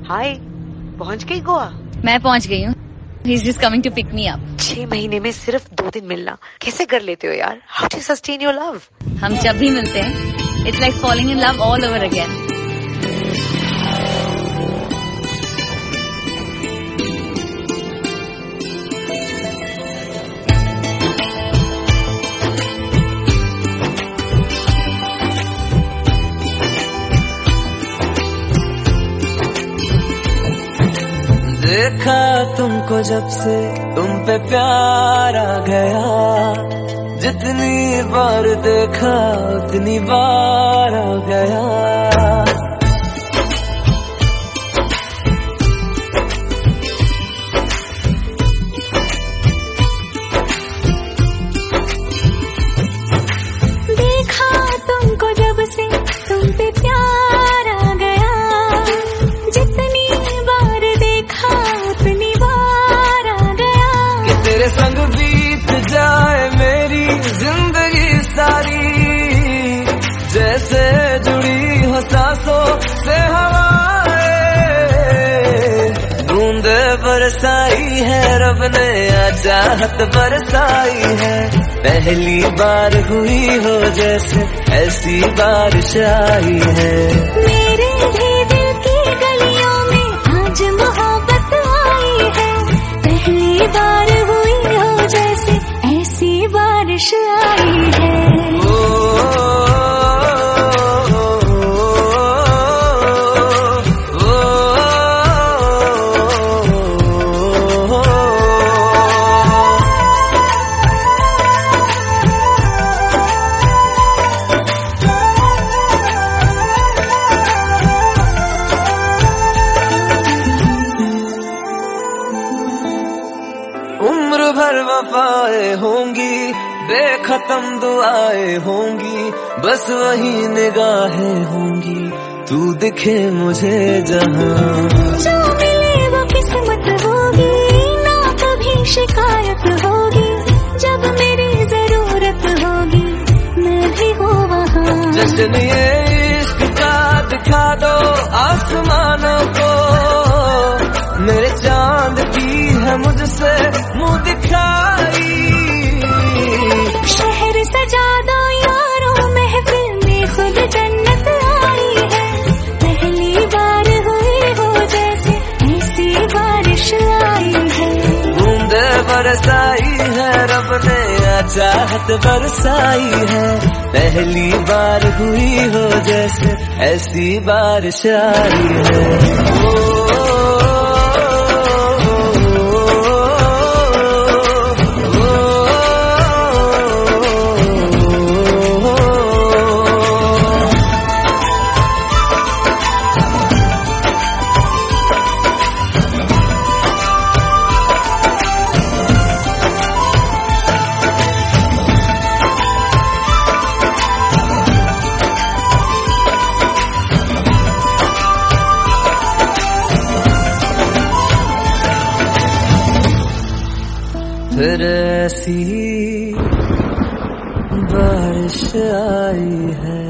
हाय, पहुंच गई गोवा? मैं पहुंच गई हूँ. He's just coming to pick me up. 6 महीने में सिर्फ 2 दिन मिलना कैसे कर लेते हो यार? How do you sustain your love? हम जब भी मिलते हैं, it's like falling in love all over again. देखा तुमको जब से तुम पे प्यार आ गया, जितनी बार देखा उतनी बार आ गया. देखा तुमको जब से तुम पे प्यार आ गया, जितनी बार देखा उतनी बार आ गया. कि तेरे संग बीत जाए मेरी जिंदगी सारी, जैसे जुड़ी हो सांसों से हवाएं. बूंदे बरसाई है रब ने, चाहत बरसाई है. पहली बार हुई हो जैसे ऐसी बारिश आई है. मेरे भी दिल की गलियों में आज मोहब्बत आई है. पहली बार हुई हो जैसे ऐसी बारिश आई है. उम्र भर वफाएं होंगी, बेखत्म दुआएं होंगी, बस वही निगाहें होंगी, तू दिखे मुझे जहां. जो मिले वो किस्मत होगी, ना कभी शिकायत होगी. जब मेरी जरूरत होगी मैं भी हूँ वहाँ. जश्न ये इश्क का दिखा दो आसमानों को, मेरे चांद की है मुझसे मुंह दिखाई. शहर सजा दो यारों, महफिल में खुद जन्नत आई है. पहली बार हुई हो जैसे ऐसी बारिश आई है. बूंदे बरसाई है रब ने, चाहत बरसाई है. पहली बार हुई हो जैसे ऐसी बारिश आई है. फिर ऐसी बारिश आई है.